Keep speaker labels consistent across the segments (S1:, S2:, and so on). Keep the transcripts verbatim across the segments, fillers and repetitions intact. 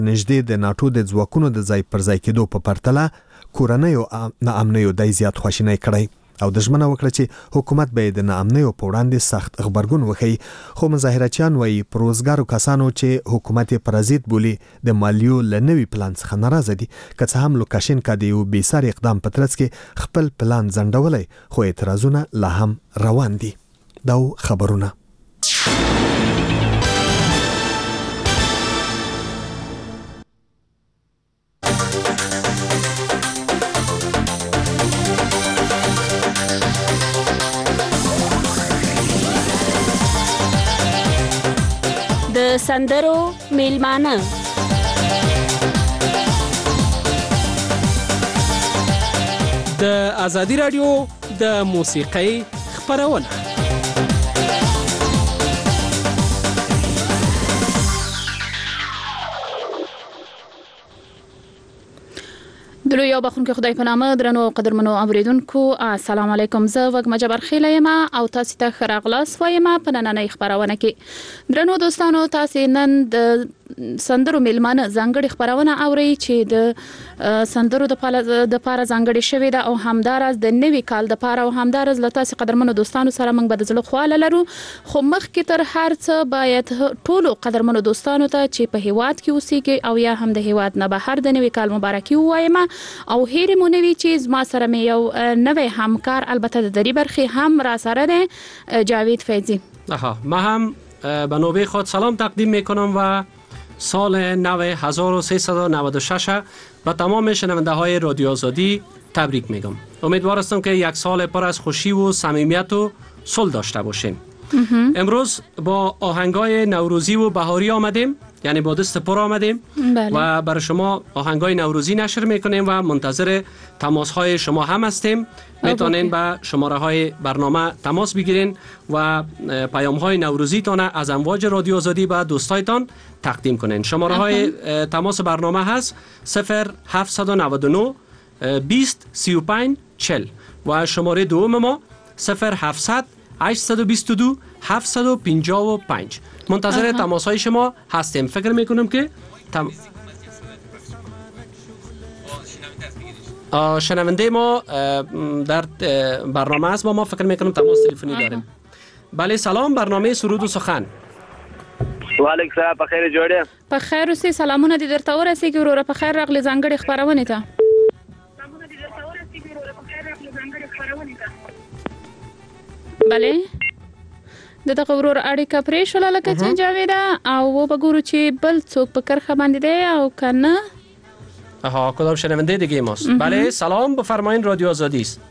S1: نږدې د ناتو د ځواکونو د ځای پر ځای کېدو په پرتله کورنۍ او ناامنیو د زیات خواشینی کړی او د ژمنه وکړه چې حکومت به د ناامنیو په وړاندې سخت خبرګون وکړي. خو مظاهرچیان وایي پروزګارو کسانو چې حکومت پرازیت بولی د مالیو لنوي پلان څخه ناراضه دي، که څه هم لوکاشینکا د یو بې ساري اقدام په ترڅ کې خپل پلان ځنډولی، خو اعتراضونه لا هم روان دي. دا خبرونه
S2: د سندرو میلمانه
S3: د آزادی رادیو د موسیقۍ خبرونه.
S4: درو یو بخون که خدای په نامه. درنو قدرمنو اوریدونکو السلام علیکم. زه وګ مجبر خیله یم او تاسو ته خراغلاس وایم په نننۍ خبرونه کې. درنو دوستانو، تاسو نن د سندرو میلمانه ځانګړي خبرونه اوري چې د سندرو د پاله د پاره ځانګړي شوی ده او همدارز د نوي کال د پاره او همدارز له تاسو قدرمنو دوستانو سره موږ به د زړه خواله لرو. خو مخکې تر هر څه باید ټولو قدرمنو دوستانو ته چې په هیواد کې اوسېږي او یا هم د هیواد نه بهر د نوي کال مبارکي وایم او هیره مو نوي چیز ما سره مې یو نوې همکار البته د دری برخي هم را سره ده جاوید فیضی.
S3: آها، ما هم به نوبه خود سلام تقدیم میکنم و سال نو هزار و سیصد و نود و شش به تمام شنونده های رادیو آزادی تبریک میگم. امیدوار هستم که یک سال پر از خوشی و صمیمیت و صلح داشته باشیم. امروز با آهنگای نوروزی و بهاری آمدیم، یعنی با دست پر آمدیم. بله. و برای شما آهنگای نوروزی نشر میکنیم و منتظر تماس های شما هم هستیم. میتونین با شماره های برنامه تماس بگیرین و پیام های نوروزی تان از امواج رادیو آزادی به دوستایتان تقدیم کنین. شماره های تماس برنامه هست صفر هفت نه نه بیست سی و پنج چهل و شماره دوم ما صفر هفتصد هشتصد و بیست و دو هفتصد و پنجاه و پنج. منتظر تماس های شما هستیم. فکر میکنم که تم... شنونده ما در برنامه است با ما. فکر میکنم تماس تلفنی داریم. بله سلام، برنامه سرود و سخن.
S5: و علیکم سلام، په خیر جوړه.
S4: په خیر اوسې. سلامونه دې درته ورسېږي وروره. په خیر راغلی ځانګړي خبرونه ته. سلامونه دې درته ورسېږي وروره. په خیر راغلی ځانګړي خبرونه ته. بله دغه ورور اړیکه پرې شوله لکه چې جاویده او وګورو چې بل څوک په کرخه باندې دی او کنه.
S3: آها، کدام شنونده دیگه ماست. بله سلام، بفرمایید رادیو آزادی است.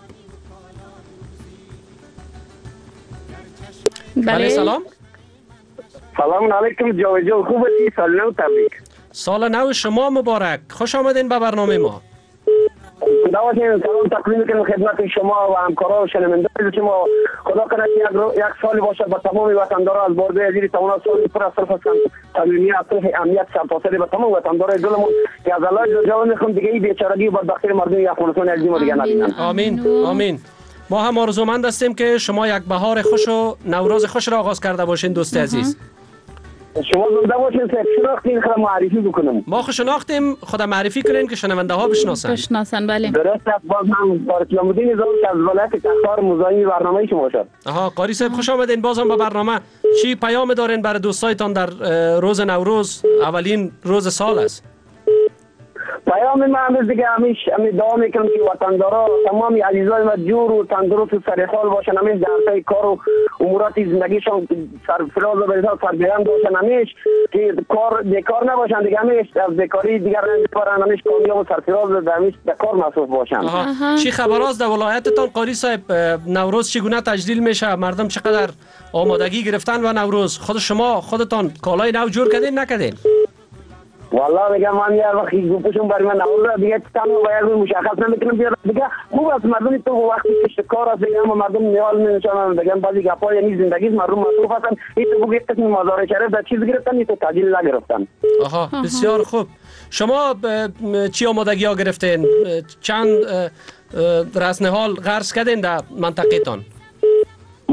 S3: بله سلام.
S5: سلام علیکم جاوید جان، خوب هستی؟ سال نو تبریک.
S3: سال نو شما مبارک. خوش آمدین به برنامه ما.
S5: دعوت سلام تقدیم میکنم خدمت شما و همکاران و شنوندگان شما. خدا کنه یک یک سال باشه با تمام وطنداران از بارده ازیر تمام سال پر از صرف صمیمیت صرف امنیت سرتاسر به تمام وطنداران دلمون که از الله جل میخوام دیگه این بیچارگی و بدبختی مردم افغانستان از ما دیگه نبینن.
S3: آمین آمین. ما هم آرزومند هستیم که شما یک بهار خوش و نوروز خوش را آغاز کرده باشین دوست عزیز.
S5: شما زنده باشین. شناختین خدا معرفی بکنم.
S3: ما خوش شناختیم، خدا معرفی کنین که شنونده ها بشناسن.
S4: بشناسن بله.
S5: درست باز هم بارکلام الدین نظام که از ولایت تخار مزاحم برنامه شما شد.
S3: آها، قاری صاحب خوش آمدین باز هم به برنامه. چی پیام دارین برای دوستایتان در روز نوروز، اولین روز سال است؟
S5: پیام من امروز دیگه همیش همی دعا میکنم که وطندارا تمام عزیزای ما جور و تندرست و سرحال باشن، همیش در پی کار و امورات زندگیشان سرفراز و بریزا سرگرم باشن، همیش که کار بیکار نباشن دیگه، همیش از بیکاری دیگر نمیبرن، همیش کامیاب و سرفراز و همیش در کار مصروف باشن.
S3: آها. چی خبر است در ولایتتان قاری صاحب؟ نوروز چگونه تجلیل میشه؟ مردم چقدر آمادگی گرفتن و نوروز؟ خود شما خودتان کالای نو جور کردین نکردین؟
S5: والله میگم من یه وقتی گفتم برای من نوروز دیگه تمام باید مشخص نمیکنم بیاد دیگه خوب است مردم تو وقتی که کار است دیگه مردم نیال نمیشن دیگه بعضی گپا یعنی زندگی مردم مصروف هستن. این تو بگید که مزار شریف در چیز گرفتن این تو تاجیل نگرفتن.
S3: آها بسیار خوب. شما چی آمادگی ها گرفتین؟ چند رسنهال غرس کردین در منطقه تان؟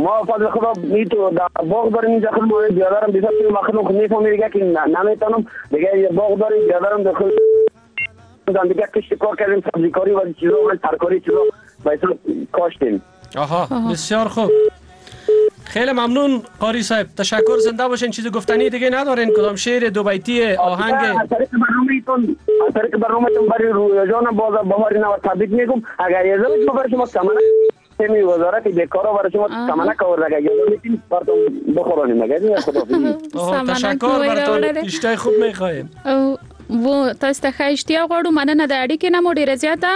S5: ما فضل خدا میتو در باغ داریم اینجا خود ما بیادرم بیشتر توی مخنون خود نیفهم دیگه که نمیتونم دیگه یه باغ داریم بیادرم داخل دیگه کشت کار کردیم سبزیکاری و چیزا و ترکاری چیزا بایسا کاشتیم.
S3: آها بسیار خوب. خیلی ممنون قاری صاحب، تشکر، زنده باشین. چیز گفتنی دیگه ندارین؟ کدام شعر دو بیتی آهنگ
S5: از طریق برنامه‌تون از طریق برنامه‌تون برای روی جان باز بهاری نو تبریک میگم. اگر یه زمانی برای شما کمانه می وزارت بیکارا برای شما کمانه کار اگر یه میتین براتون بخورانیم مگه خدا
S3: تشکر براتون اشتای خوب میخوایم.
S4: و تاسو ته اشتیا غواړو مننه د اړیکې نه مو ډیره زیاته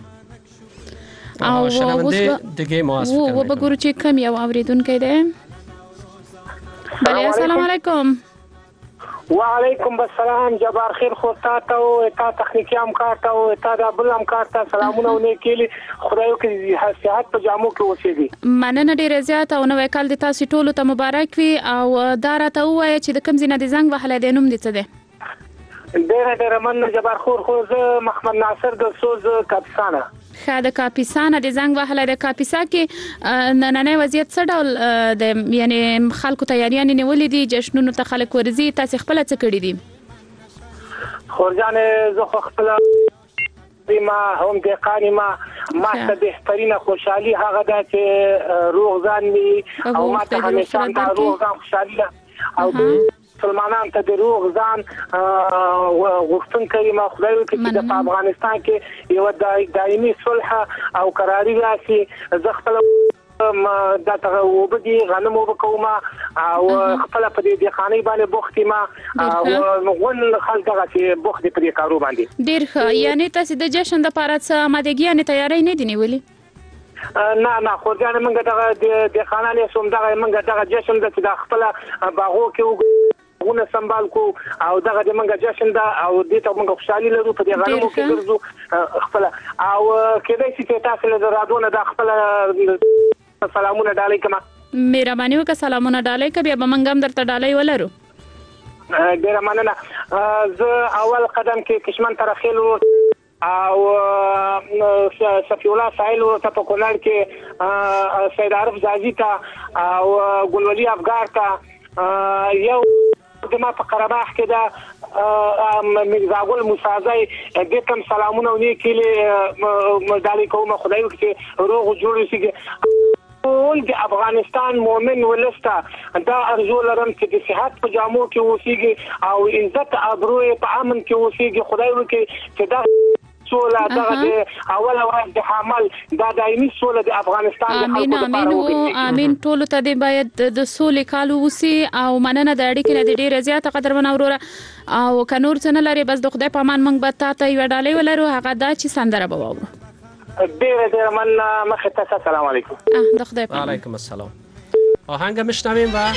S3: او شنونده دیگه ما هست.
S4: و بگو چې کم یو اوریدونکی دی. بله السلام علیکم.
S6: و علیکم السلام. جبار خیر خو تا ته او تا تخنیکی هم کار ته او تا د بل هم کار ته سلامونه ونه کېلی. خدایو کې صحت په جامو کې اوسېږي.
S4: مننه ډیره زیاته او نو کال د تاسو ټولو ته مبارک وي او دا راته وایي چې د کوم ځای نه د زنګ وهلی دی نوم دې څه دی؟
S6: ډیره ډیره مننه جبار خور خو زه محمد ناصر د سوز کاپیسانه.
S4: ښه د کاپیسانه د زنګ وهلی د کاپیسا کې نننی وضعیت څه ډول د یعنی خلکو تیاریانې نیولې دي جشنونو ته خلک ورځي تاسو خپله څه کړي دي؟
S6: خورجانې زه خو خپله ما هم دهقان ما ما ته بهترینه خوشحالي هغه ده چې روغ ځان وي او ما ته همیشه دا روغ ځان خوشحالي ده او مسلمانان ته د روغ ځان غوښتونکي ما خدای وکړي چې په افغانستان کې یو دایمي صلح او قراري راشي. زه خپل دا ته وبدي غنم وبکوم او خپل په دې ځخاني باندې بوختي ما او ول خلک هغه چې بوخت په دې کارو باندې
S4: ډیر ښه. یعنی تاسو د جشن د پاره څه آمادګي نه تیاری نه دی نیولې؟
S6: نه نه خو ځان موږ دغه د خانانه سوم دغه موږ دغه جشن د خپل باغو کې ونه سنبال کو او دغه د منګه جشن دا او دې ته موږ خوشحالي لرو په دې غنمو کې ګرځو خپل او کله چې تاسو له رادونه د خپل سلامونه ډالۍ کما
S4: مهرباني وکړه سلامونه ډالۍ کبي به منګم درته ډالۍ ولرو.
S6: ډیره مننه. زه اول قدم کې کشمن ترخیل او صفی الله سایل ته په کونړ کې سید عارف زازی ته او ګلولي افغار ته یو د ما په قرباح کې دا مزاغول مسازای د کوم سلامونه ونی کله مدالي کوم خدای وکړي روغ جوړ شي ټول د افغانستان مؤمن ولستا دا ارزو لرم چې د صحت په جامو کې اوسېږي او عزت ابرو په امن کې اوسېږي. خدای وکړي چې دا سوله دغه اول ورځ د حمل دا دایمي سوله د افغانستان د خلکو لپاره وکړي.
S4: امين ټول ته دی باید د سولې کال وسی او مننه د اړیکې نه ډیره زیاته قدرمن اوروره او کنور څنګه لري بس د خدای په امان موږ به تاسو یو ډالۍ ولرو هغه دا چې سندره به واورو.
S6: ډیره ډیره مننه مخه تاسو السلام علیکم.
S4: اه د خدای په امان.
S3: علیکم السلام. آهنگ میشنویم و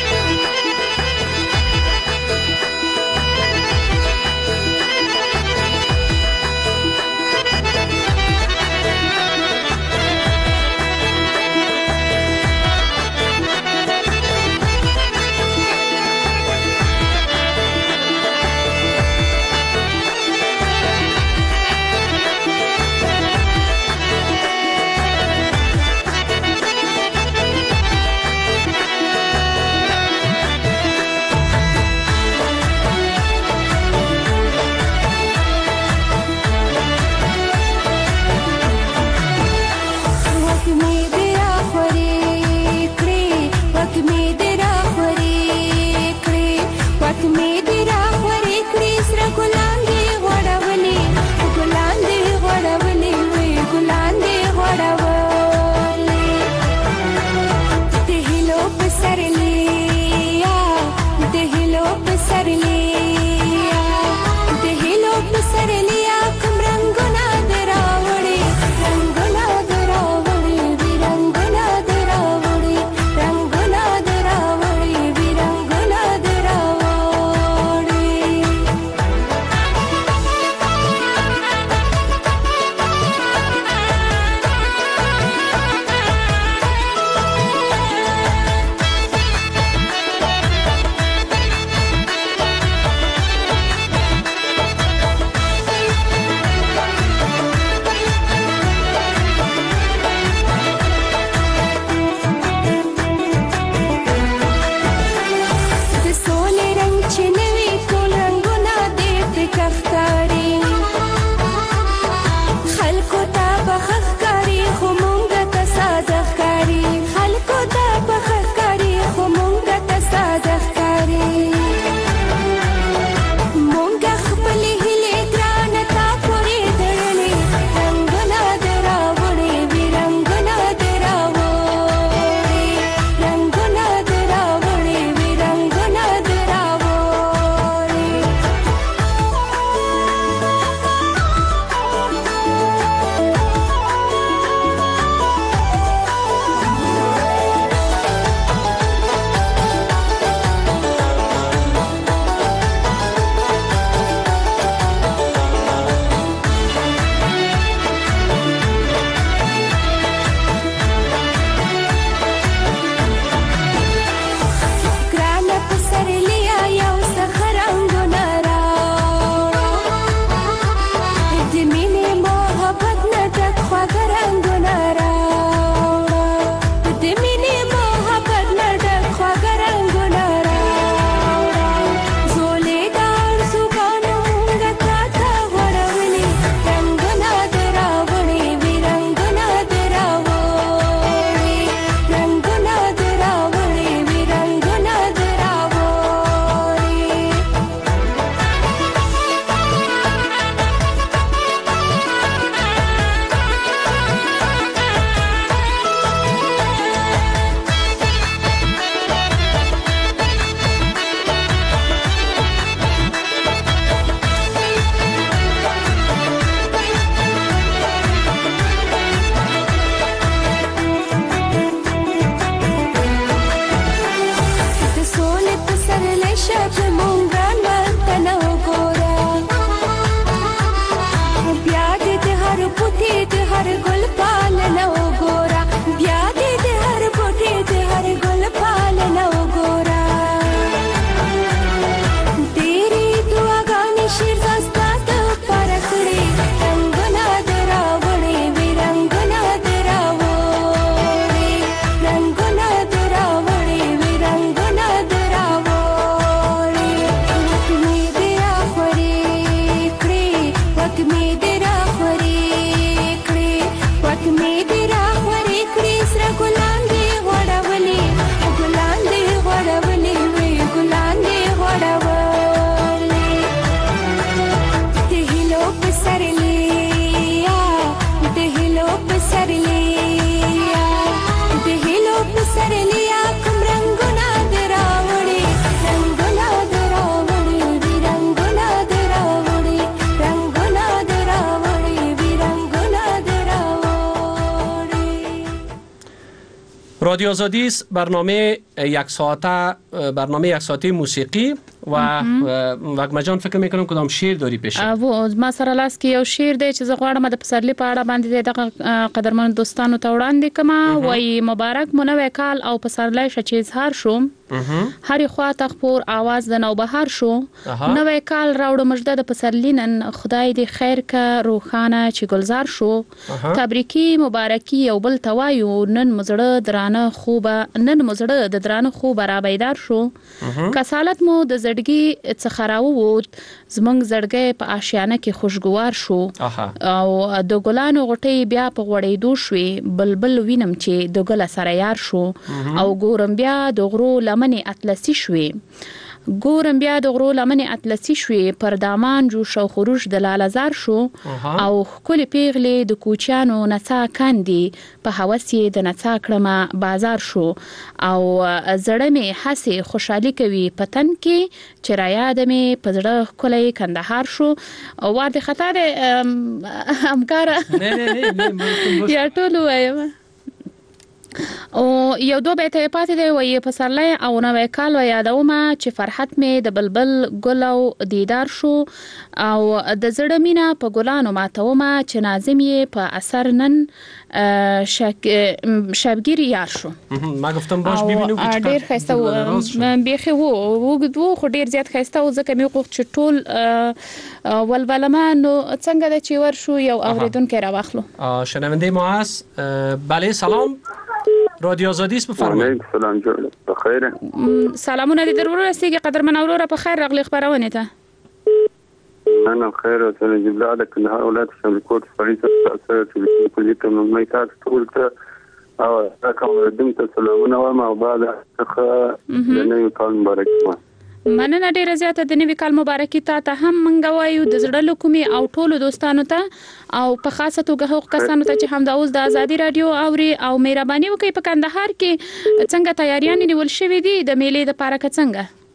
S3: رادیو آزادی است، برنامه یک ساعته برنامه یک ساعته موسیقی و وگمه جان فکر میکنم کدام شعر داری پیشه؟
S4: او ما سره لاس کې یو شعر دی چې زه غواړم د پسرلی په اړه باندې دغه قدرمن دوستانو ته وړاندې کړم. وایي مبارک مو نوی کال او پسرلی شه چې اظهار شو، هرې خوا ته خپور آواز د نوبهار شو. نوی کال راوړو مژده د پسرلی نن، خدای دې خیر که روښانه چې گلزار شو. تبریکی مبارکی یو بل ته وایو، نن مزړه درانه خوبه نن مزړه د درانه خوبه را بیدار شو. کسالت مو د زړګي څخه راووت، زمونږ زړګی په آشیانه کې خوشګوار شو. او د ګلانو غټۍ بیا په غوړېدو شوې، بلبل وینم چې د ګله سره یار شو. او ګورم بیا د غرو لمنې اطلسي شوې ګورم بیا د غرو لمنې اطلسي شوې، پر دامان جوش او خروش د لالزار شو. او ښکلې پیغلې د کوچیانو نڅا کاندي، په هوس یې د نڅا کړمه بازار شو. او زړه مې هسې خوشحالي کوي په تن کې، چې را یاد مې په زړه ښکلی کندهار شو. وار دې خطا دی همکاره یا ټول ووایم. او یو دو بیت پاتې دی، وایي پسرلی او نوی کال و یادومه چې فرحت مې د بلبل ګل او دیدار شو. او د زړه مینه په ګلانو ماتومه، چې ناظم یې په اثر نن شک... شبگیر یار شو.
S3: ما گفتم باش ببینو که
S4: ډیر خسته و بیخي وو وګد وو خو ډیر زیات خسته و، ځکه مې غوښت چې ټول ولولمه. نو څنګه د چې ور شو یو اوریدونکو راوخلو.
S3: شنونده ما هست. بله سلام، رادیو آزادی است، بفرمایید.
S7: سلام جوړ بخیر.
S4: سلامونه دې درور رسیږي قدرمن اورور په خیر راغلی خبرونه ته.
S7: انا بخير وسنجيب لك ان هؤلاء الشبكات فريسه تاثير في كليه المملكات تقول او كما قدمت سلامونه وما بعد اخ لنه کال مبارک.
S4: مننه ډیره زیاته د نوي کال مبارکي ته هم منګ وایو د زړه لکومي او ټولو دوستانو ته، او په خاصه توګه هغو کسانو ته چې هم د اوس د ازادي رادیو اوري. او مهرباني وکړئ په کندهار کې څنګه تیاریان نیول شوې دي د میلې د پاره که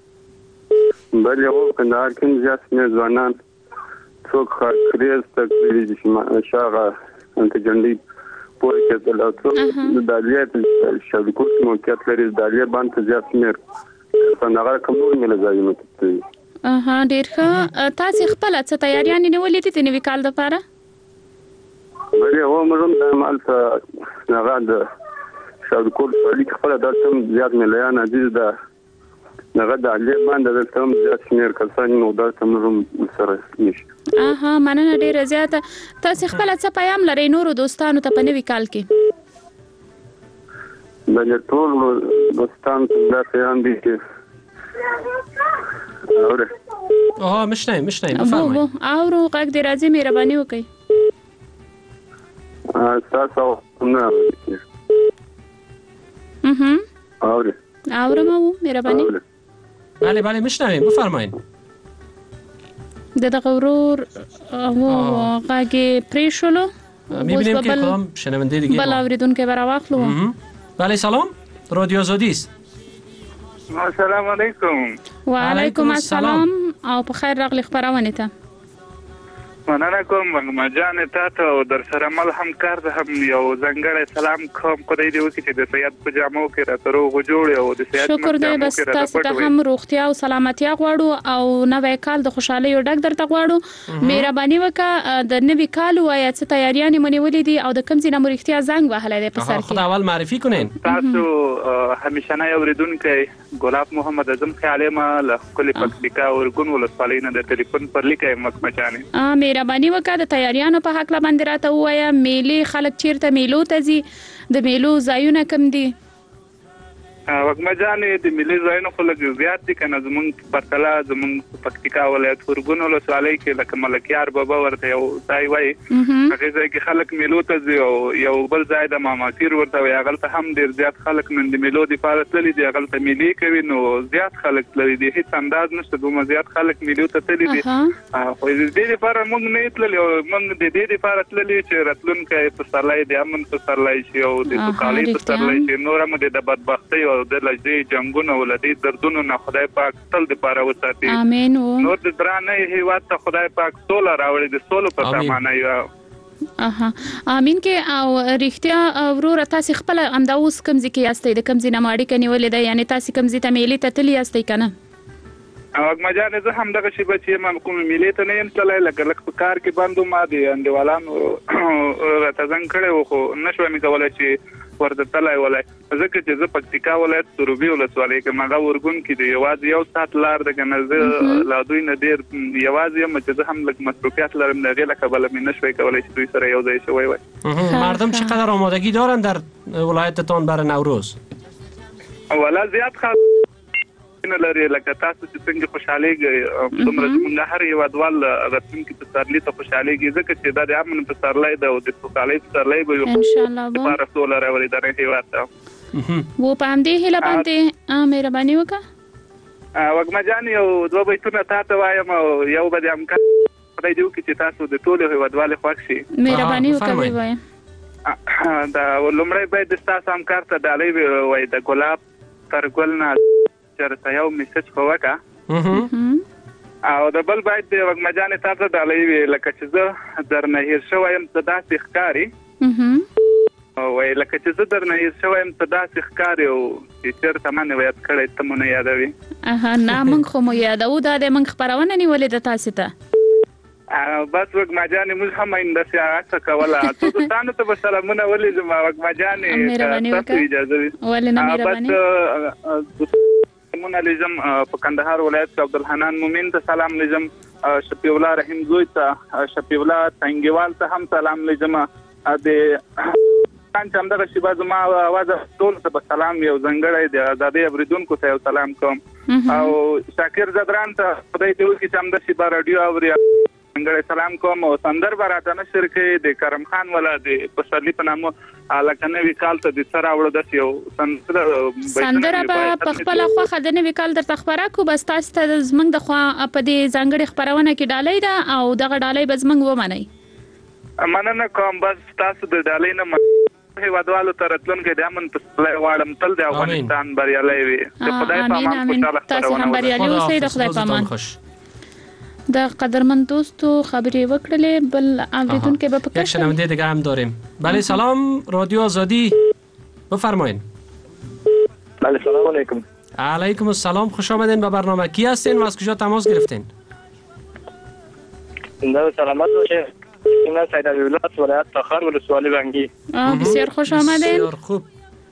S4: څنګه؟
S7: بل یو کندهار کې زیات نه ځوانان څوک خاطرې تکلیف دي چې شاغه انت جنډي پوره کې د لاټو د دالیات شبکو موقعیت لري، د دالیات باندې زیات میر څنګه کومول مل ځایونه ته.
S4: اها ډیر ښه. تاسو خپل څه تیاریان نیولې دي د نوي کال لپاره؟
S7: بل یو مروم د مال څخه نه غاډ شبکو په لیک خپل د تم زیات مليان عزیز ده نغه د علي باندې د تم زیات شمیر کسان نو دا تم سره نشي.
S4: اها مننه ډیره زیاته. تاسو خپل څه پیغام لرئ نورو دوستانو ته په نوي کال کې؟
S7: بل ټول دوستان ته پیغام دي چې اوره
S3: اه مشنایم مشنایم بفرمایید.
S4: اورو غږ دې راځي، مهرباني وکړئ.
S7: تاسو نه
S3: اها
S7: اوره
S4: اورمو مهرباني.
S3: بله بله میشنویم بفرمایید.
S4: د دغه ورور او غږ پریشلو
S3: میبینیم که کدام شنونده دیگه
S4: بله اوریدونکو براواخلو.
S3: بله سلام، رادیو آزادی است.
S6: السلام علیکم.
S4: و علیکم السلام او په خیر راغلی خبرونه ته.
S6: مننه کوم وګما جان ته ته در سره مل هم کار ده هم یو ځنګړی سلام کوم خدای دې وکړي چې د سید په جامو کې را ترو غجوړ او د سید
S4: شکر دې بس تاسو ته هم روغتیا او سلامتیا غواړو او نوی کال د خوشحالۍ او ډک درته غواړو. مهرباني وکړه د نوي کال وایي څه تیاریان منولې دي او د کوم ځای نه مرختیا زنګ وهلای دی په سر کې؟
S3: خدای اول معرفي کړئ.
S6: تاسو همیشه نه اوریدونکو ګلاب محمد اعظم خیالما له کلی پکتیکا ورګون ولسوالۍ نه د ټلیفون پر لیکه مکمه جانې.
S4: ا مهرباني وکړه د تیاریانو په حق لا باندې راته وایا میلې خلک چیرته میلو ته ځي، د میلو ځایونه کم دي؟
S6: وګما جانې د ملي ځایونو خو لږ زیات دي کنه، زمونږ پرتله زمونږ پکتیکا ولایت ورګون ولسوالۍ کې لکه ملکیار بابا ورته یو ځای وایي، هغه ځای کې خلک میلو ته ځي او یو بل ځای د ماماتیر ورته وایي، هغه ته هم ډیر زیات خلک نن د میلو د فعالیت تللي دي، هغه ته میلې کوي نو زیات خلک تللي دي، هیڅ انداز نشته دومره زیات خلک میلو ته تللي دي. خو د دې لپاره موږ نه تللي او موږ د دې لپاره تللي چې راتلونکي پسرلی د امن پسرلی شي او د سوکالۍ پسرلی شي، نور هم د بدبختۍ او د لږې جنگونو ولدي دردونو نه خدای پاک تل د پاره وساتي.
S4: امين.
S6: نور د درانه هیواد ته خدای پاک سوله راوړي، د سولو په سامانه یو
S4: اها امين کې او رښتیا ورور تاسو خپل امدا اوس کمزې کې یاستئ د کمزې نه ماړي کني ولې ده یعنی تاسو کمزې ته میلې ته تلی یاستئ کنه
S8: او ما جان زه هم دغه شی بچې ما کوم میلې ته نه يم تلای لکه لکه په کار کې باندې ما دي اندوالانو راته څنګه کړو خو نشو مې کولای چې ورته تلای ولای ځکه چې زه پکتیکا ولایت سروبي ولسوالۍ کې ما ورګون کې دی یوازې یو سات لار د کنه لا دوی نه ډیر یوازې یم چې زه هم لکه مصروفیت لرم نه غیر کبل مې نشوي کولای چې دوی سره یو ځای شوي وای
S3: مردم چقدر آمادگی دارن در ولایتتان برای نوروز؟
S8: ولا زیات خاص نه لري لکه تاسو چې څنګه خوشاليږئ دومره موږ هر یو ادوال غوښتم کې په سرلی ته خوشاليږي ځکه چې دا د امن په سرلای ده او د خوشالۍ په سرلای به
S4: ان شاء الله به
S8: رسول الله ولې درې هیواد ته
S4: وو پام دې هله باندې مهرباني وکړه
S8: وګما جان یو دوه بیتونه تاسو وایم یو به امکان خدای دې وکړي چې تاسو د ټولو هیوادوال خوښ شي
S4: مهرباني وکړئ وایم
S8: دا ولومړی باید تاسو هم کار ته ډالۍ وای د ګلاب تر ګلنا چرته یو میسج کوکا او د بل باید د وګمجان تاسو ډالۍ لکه چې زه درنه هیر شوم ته داسې ښکاری او لکه چې زه درنه هیر شوم ته داسې ښکاری او چې چرته مې یاد کړی ته مونږ یادوي
S4: اها نه موږ خو مو یادو دا د موږ خبرونه نیولې د تاسو ته
S8: بس وګمجان موږ هم اندسه اڅه کوله تاسو ته به سلامونه ولې زما وګمجان تاسو اجازه وي
S4: ولې نه مهرباني
S8: مون لزم په کندهار ولایت کې عبدالحنان مومن ته سلام لزم شفیع الله رحیم زوی ته شفیع الله تنګیوال ته هم سلام لزم د کان چم دغه شی باز ما आवाज ټول ته سلام یو زنګړی د آزادۍ اوریدونکو ته سلام کوم او شاکر زدران ته خدای دې وکړي چې هم د شی با رادیو اوري څنګه سلام کوم او سندرب راته نشر کې د کرم خان ولا د پسرلی په نامه لکه وکال ته د سره وړو د یو
S4: سندرب په خپل خوخه د نوې کال در تخبره کو بس تاسو ته زمنګ د خو په دې ځنګړي خبرونه کې ډالۍ ده او دغه ډالۍ به زمنګ ومني
S8: مننه کوم بس تاسو د ډالۍ نه هیوادوالو ترتلون کې د امن په واړم تل د افغانستان بریالي وي د خدای په امان خوشاله
S4: تاسو هم بریالي اوسئ د خدای په امان د قدرمن دوستو خبرې وکړلې بل اوریدونکو به پکې
S3: یک شنونده دیگه هم داریم. بله سلام رادیو آزادی بفرمایید.
S9: بله سلام علیکم.
S3: علیکم السلام خوش آمدین به برنامه. کی هستین و از کجا تماس گرفتین؟
S9: زنده سلامت باشین. من سید عبدالله از ولایت تخار ولسوالی بنگی.
S4: بسیار خوش آمدین.
S3: بسیار خوب.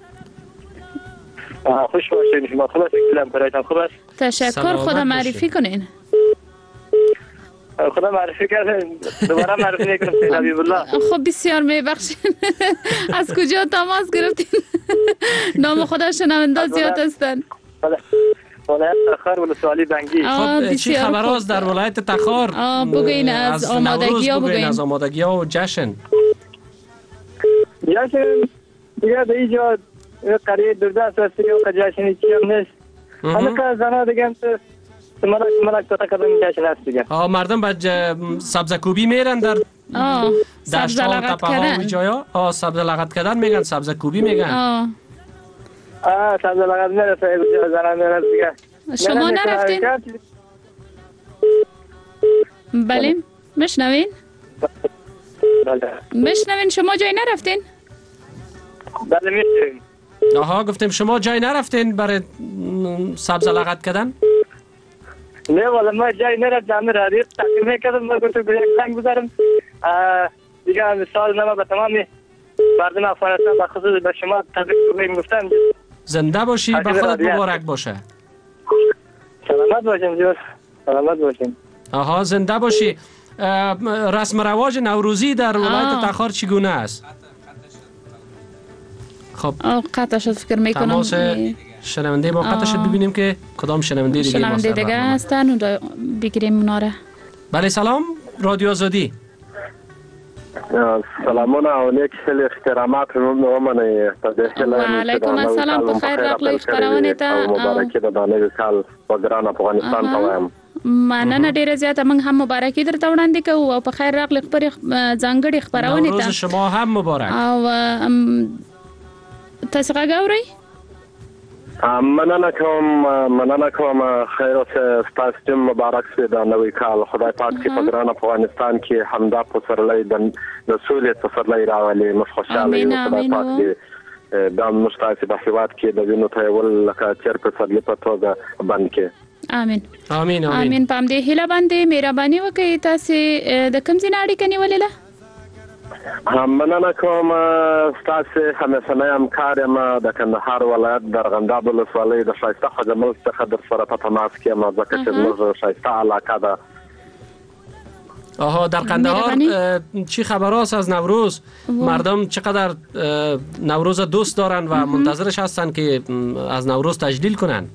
S9: خوش باشین. شما خوب است؟ کلام برایتان خوب است؟
S4: تشکر. خدا معرفی کنین.
S9: خدا معرفی کردن دوباره معرفی نکنم سید حبیب الله.
S4: خب بسیار میبخشین. از کجا تماس گرفتین؟ نام خدا شنونده زیاد هستن.
S9: ولایت تخار ولسوالی بنگی.
S3: خب چی خبر است در ولایت تخار؟
S4: بگوین از آمادگی ها بگوین.
S3: از آمادگی ها و جشن.
S9: جشن دیگه به اینجا قریب دردست هستی و جشنی چی هم نیست. همه که زنها دیگه ملک ملک تا کدوم جشن هست دیگه.
S3: آه مردم به سبزه کوبی میرن در
S4: آه سبزه لغت کردن.
S3: جایا آه سبزه لغت کردن میگن سبزه کوبی میگن.
S4: آه
S9: آه سبزه لغت میرسه زنها میرن دیگه.
S4: شما نرفتین؟ بله مشنوین؟
S9: بله.
S4: مشنوین شما جای نرفتین؟
S9: بله میشنویم.
S3: آها گفتیم شما جای نرفتین برای سبزه لغت کردن؟
S9: نه والا ما جای نرفتم رادیو تقدیم میکردم ما گفتم به یک زنگ بزنم دیگه مثال نما به تمام مردم افغانستان به خصوص به شما تبریک میگفتم.
S3: زنده باشی به خودت مبارک باشه.
S9: سلامت باشین جور سلامت باشین.
S3: آها زنده باشی. رسم رواج نوروزی در ولایت تخار چگونه است؟
S4: خب قطع شد فکر میکنم
S3: تماس شنونده ما قطع شد ببینیم که کدام شنونده دیگه ما
S4: شنونده دیگه هستن و بگیریم اوناره.
S3: بله سلام رادیو آزادی.
S7: سلامونه او نیک خیلی احترامات رو منه
S4: و علیکم السلام بخیر راغلی خبرونه ته
S7: مبارکي د نوي کال په ګران افغانستان ته وایم.
S4: مننه ډیره زیاته موږ هم مبارکي درته وړاندې کوو او په خیر راغلی خبرې ځانګړي خبرونه ته.
S3: روز شما هم مبارک.
S4: او تاسو غاوري؟
S10: مننه کوم مننه کوم خیر اوسه ستاسو ته مبارک شه د نوې کال خدای پاک کې په ګران افغانستان کې همدا پسرلی د د سولې پسرلی راولي مخ خوشاله یو خدای پاک دې د مستاسو په هیواد کې د وینو ته ول لکه چر په فضل په توګه بند کې
S4: امين
S3: امين
S4: امين پام دې هله باندې مهرباني وکړئ تاسو د کوم ځای اړیکه نیولې ده
S10: مننه کوم ستاسو همیشنه همکار یم د کندهار ولایت د ارغنداب ولسوالۍ د شایسته خدمت څخه در سره په تماس کې یم ځکه چې موږ شایسته علاقه ده
S3: آها در قندهار چی خبر است از نوروز مردم چقدر نوروز دوست دارن و منتظرش هستن که از نوروز تجلیل کنن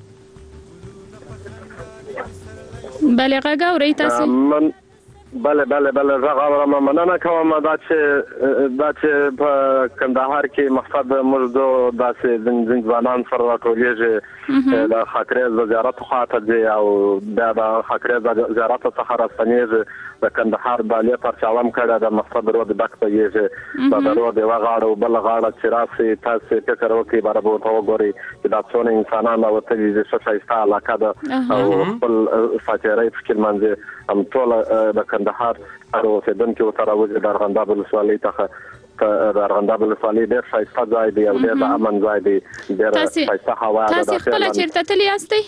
S4: بله غاگا اوری تاسو
S10: من بله بله بله زغه مننه کوم دا چې دا چې په کندهار کې مقصد موږ داسې ځوانان سره راټولېږي د خاطرې زیارت خواته دی او دا د خاطرې زیارت څخه راستنېږي د کندهار بالي پرچاوم کړه د مقصد رود بک ته یېږي دا د رود یو غاړه او بل غاړه چې راسي تاسو فکر وکړئ برابر ته وګورئ چې دا څونه انسانان او ته دې څه شایسته علاقه ده او خپل فاتحه فکر منځ هم ټول د کندهار او اوسیدونکو سره وځي د ارغنداب ولسوالۍ څخه د ارغنداب ولسوالۍ ډېر ښایسته ځای دی او ډېر د امن ځای دی ډېر ښایسته هوا ده
S4: تاسو خپل چیرته تللی یاستئ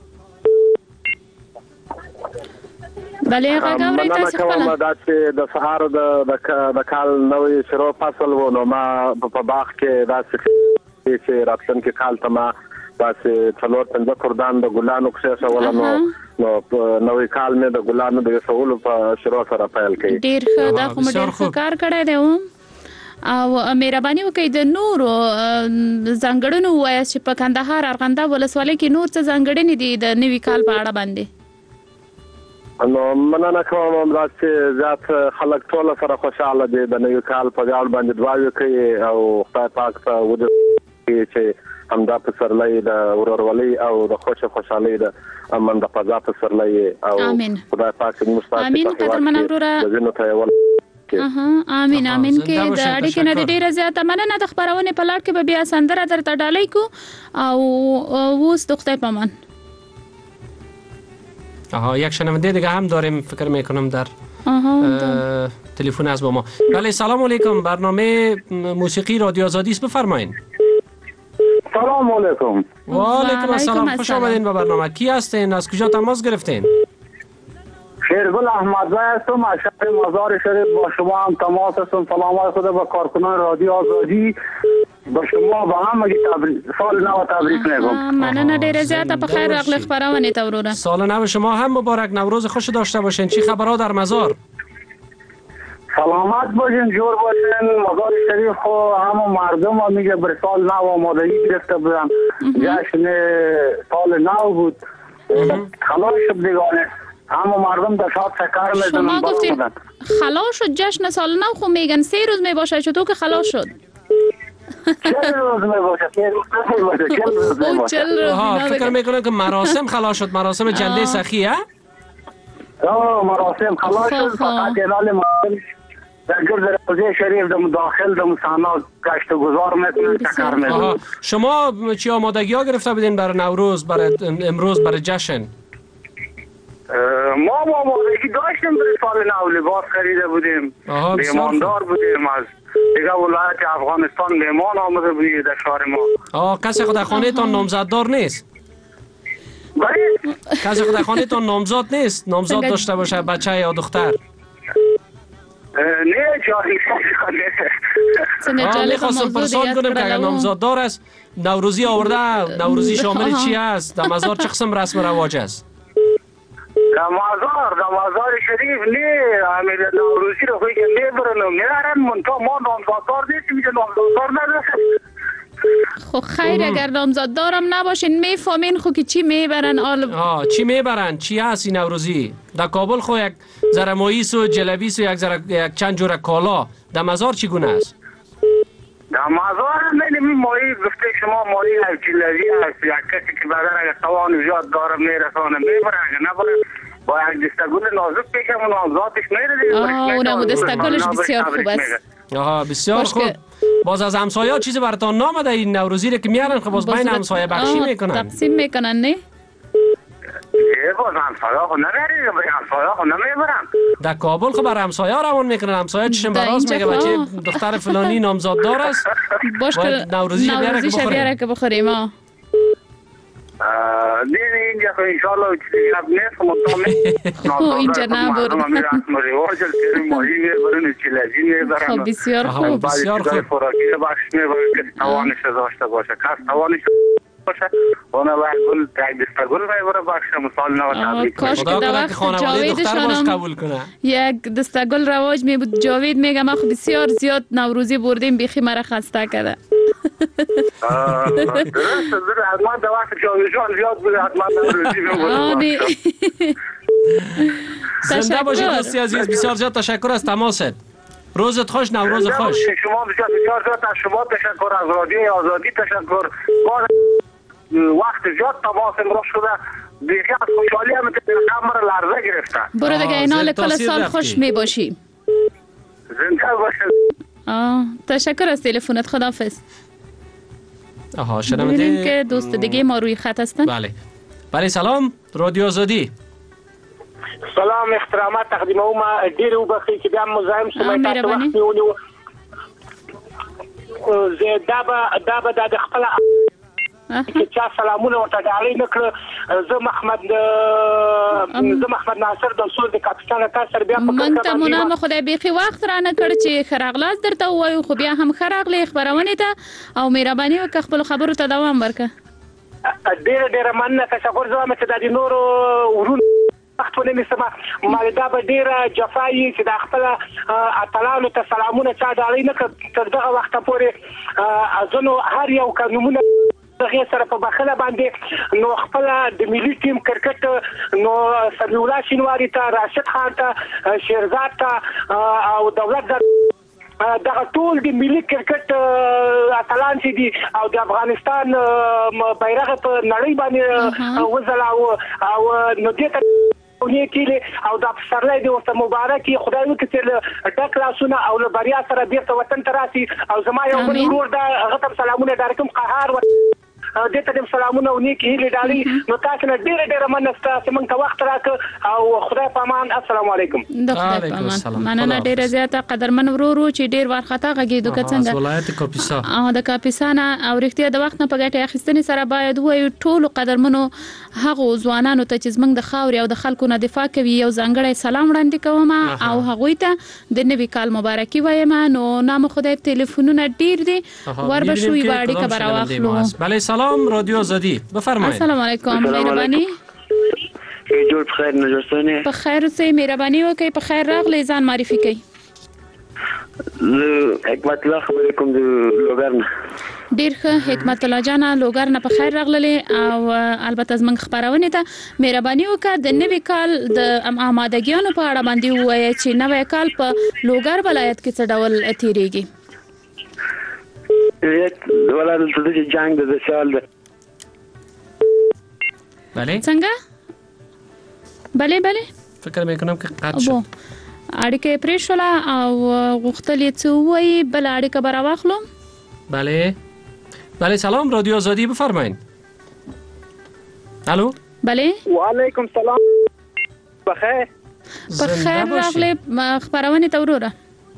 S4: بله هغه غوړی تاسو خپل
S10: دا چې د سهار د د کال نوې شروع فصل و نو ما په باغ کې دا چې راتلونکي کال ته ما تاسو څلور پنځه کردان د ګلانو کې شول نو نو نوې کال مې د ګلانو د شغل په شروع سره پیل کړي
S4: ډیر ښه دا کوم ډیر ښه کار کړی دی او مهرباني وکړئ د نورو ځانګړنو وایي چې په کندهار ارغنداب ولسوالۍ کې نور څه ځانګړنې دي د نوي کال په اړه باندې
S10: نو مننه کوم چې ذات خلک ټول سره خوشاله دي د نوي کال په اړه باندې دعا وکړي او خدای پاک ته ودې چې همدا پسرلی د ورورولۍ او د خوش خوشحالۍ د امن د فضا پسرلی او خدای پاک دې مستاسو
S4: امين قدرمن وروره
S10: زینو ته ول
S4: اها امين امين کې د اړیکې نه ډیره زیاته مننه د خبرونه په لړ کې به بیا سندره درته ډالۍ کو او ووس د خدای پامان
S3: آها یک شنونده دیگه هم داریم فکر میکنم در تلفن از با ما. بله سلام علیکم برنامه موسیقی رادیو آزادی است بفرمایید.
S11: سلام علیکم.
S3: و علیکم السلام خوش آمدین به برنامه. کی هستین از کجا تماس گرفتین؟
S11: شیرگل احمدزاده هستم از شهر مزار شریف با شما هم تماس هستم. سلام خدا به کارکنان رادیو آزادی با شما با هم تبریک سال نو تبریک میگم.
S4: مننه ډیره زیاته په خیر راغلی خبرونه ته وروره.
S3: سال نو شما هم مبارک نوروز خوش داشته باشین. چی خبرها در مزار؟
S11: سلامت باشین جور باشین. مزار شریف خو همه مردم هم میگه بر سال نو آمادگی گرفته بودن. جشن سال نو بود. خلاص شد دیگانه. همه مردم در شاد شکر میدونن.
S4: شما گفتین خلاص شد جشن سال نو خو میگن سه روز میباشه چطور که خلاص شد؟
S11: چل روز میباشه
S4: چل روز
S3: فکر میکنم که مراسم خلاص شد. مراسم جنده سخی ها؟
S11: آه مراسم خلاص شد. فقط اینال مردم در گرد روزه شریف در داخل در مسانا گشت و گذار میکنن شکر میدونن.
S3: شما چی آمادگی ها گرفته بودین برای نوروز برای امروز برای جشن؟
S11: ما ما آمادگی داشتیم برای سال نو. لباس خریده بودیم. میماندار بودیم از دیگه ولایت افغانستان میمان آمده بودی در شهر ما.
S3: آه کسی خود خانه تان نامزددار نیست؟
S11: بله
S3: کسی خود خانه تان نامزاد نیست؟ نامزاد داشته باشه بچه یا دختر؟
S11: نه جایی
S3: آه میخواستم پرسان کنم که اگر نامزاد دار است نوروزی آورده نوروزی شامل چی است؟ در مزار چه قسم رسم رواج است؟
S11: در مزار در مزار شریف نه امیر نوروزی رو که میبرن میارن منتها ما نامزاددار نیستیم که نامزاددار نداشتیم.
S4: خب خیر اگر نامزاددارم نباشین میفهمین خو که چی میبرن آل
S3: آه چی میبرن چی هست این نوروزی؟ در کابل خو یک ذره ماییس و جلبیس و یک ذره یک چند جور کالا. در مزار چگونه است؟
S11: در مزار نمی مایی گفته شما مایی از جلبی است یک کسی که بدن اگر توان زیاد داره میرسانه میبره اگر نبره با یک دستگل نازک پیشم و نامزادش میره.
S4: آه اونم دستگلش بسیار خوب است.
S3: آها بسیار خوب. باز از همسایه‌ها چیزی براتون نامده این نوروزی رو که میارن خب باز بین همسایه بخشی میکنن
S4: تقسیم میکنن نه
S11: ای باز همسایه ها نمیری به همسایه ها نمیبرن
S3: در کابل خب بر همسایه روان میکنن همسایه چشم براز میگه بچه دختر فلانی نامزاد دار است
S4: باش که
S3: نوروزی بیاره که بخوریم
S4: که بخوریم ها
S11: نه اینجا که انشالله چیزی نیست مطمئن
S4: اینجا نبود خب بسیار خوب
S3: بسیار خوب
S11: خوراکی بخش میبره که توانش داشته باشه کس توانش باشه اون باید گل یک دسته گل میبره بخش مثال نو تبریک
S4: کاش که در وقت جاویدشانم یک دسته گل رواج می بود جاوید میگه ما خب بسیار زیاد نوروزی بردیم بیخی مرا خسته کرده
S11: درست درست حتما در وقت جاویدشان زیاد بوده حتما نوروزی میبره
S3: زنده باشید دوستی عزیز بسیار زیاد تشکر از تماست روزت خوش نوروز خوش
S11: شما بسیار بسیار زیاد از شما تشکر از رادیوی آزادی تشکر وقت زیاد تماس امروز شده دیگه از خوشحالی هم که کمر لرزه گرفته
S4: برو دیگه اینال کل سال خوش می باشی
S11: زنده باشید
S4: تشکر از تلفنت خداحافظ
S3: آها شنونده
S4: که دوست دیگه ما روی خط هستن
S3: بله بله سلام رادیو آزادی
S6: سلام احترامات تقدیم او ما ډیر وبخي چې بیا مزاحم شوم تاسو وخت نیولو زه دا به دا به د خپل چې چا سلامونه ورته ډالۍ نکړه زه محمد زه محمد ناصر د اصول د کاپیتان تاسو بیا په
S4: من ته مونږه خدای بيخي وخت را نه کړ چې خراغلاس درته وایو خو بیا هم خراغلي خبرونه ته او مهرباني وکړه خپل خبرو ته دوام ورکړه
S6: ډیر ډیر مننه تشکر زما چې د نورو ورونو وخت ونه نیسم مالدا به ډیره جفایي چې د خپل اتلانو ته سلامونه چا ډالۍ نه کړ تر دغه وخت پورې ازونو هر یو قانونونه دغه سره په بخله باندې نو خپل د ملي ټیم کرکټ نو سمیع الله شینواری ته راشد خان ته شیرزاد ته او دولت دغه ټول د ملي کرکټ اتلان چې دي او د افغانستان بیرغ په نړۍ باندې وځلاو او نو دې ونی کېله او د افسرلای د ورته مبارکي خدای وکړي چې ډک لاسونه او له بریا سره بیرته وطن ته راسي او زما یو بل ورور دا هغه ته سلامونه درکم قهار دته د سلامونه ونی کېله ډالي نو تاسو نه ډېر ډېر مننه چې موږ ته وخت راک او خدای په امان السلام علیکم
S4: د خدای په امان مننه ډېر زیاته قدرمن ورور چې ډېر وارخطا غږیدو کڅنګ
S3: ولایت کاپیسا
S4: او د کاپیسا نه او رښتیا د وخت نه په ګټه اخیستنې سره باید وایو ټول قدرمنو هغه ځوانانو ته چې موږ د خاوري او د خلکو نه دفاع کوي یو ځانګړی سلام وړاندې کوم او هغه ته د نوي کال مبارکي وایم نو نام خدای ټلیفونونه ډیر دي ور به شوي باندې خبر واخلو
S3: بله سلام رادیو آزادی بفرمایید
S4: السلام علیکم مهرباني
S12: جوړ بخیر نجستونه
S4: په خیر سه مهرباني وکي په خیر راغلی ځان معرفي کړئ
S12: حکمت الله خبرې کوم د لوګرن
S4: ډیر ښه حکمت الله جان لوګرن په خیر راغلی او البته زمنګ خبرونه ته مهرباني وکړه د نوي کال د آمادګیانو په اړه باندې وایي چې نوی کال په لوګر ولایت کې څه ډول تیریږي
S12: ولادت د جنگ د سال ده
S3: بله
S4: څنګه بله بله
S3: فکر مې کوم کې قات شو
S4: اړیکه پرې شوله او غوښتلې څه وایي بل اړیکه برا واخلو
S3: بله بله سلام رادیو آزادی بفرمایید الو
S4: بله
S6: و علیکم سلام بخیر
S4: بخیر راغلی خبرونه ته وروره